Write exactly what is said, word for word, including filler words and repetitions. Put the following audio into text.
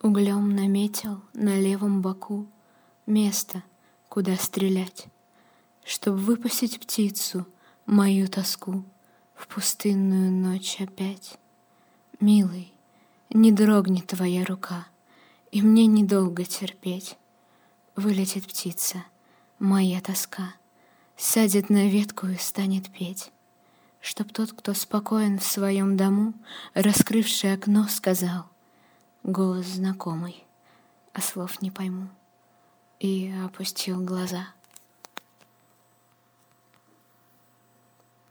Углем наметил на левом боку место, куда стрелять, чтоб выпустить птицу, мою тоску, в пустынную ночь опять. Милый, не дрогнет твоя рука, и мне недолго терпеть. Вылетит птица, моя тоска, сядет на ветку и станет петь, чтоб тот, кто спокоен в своем дому, раскрывший окно, сказал голос знакомый, а слов не пойму, и опустил глаза.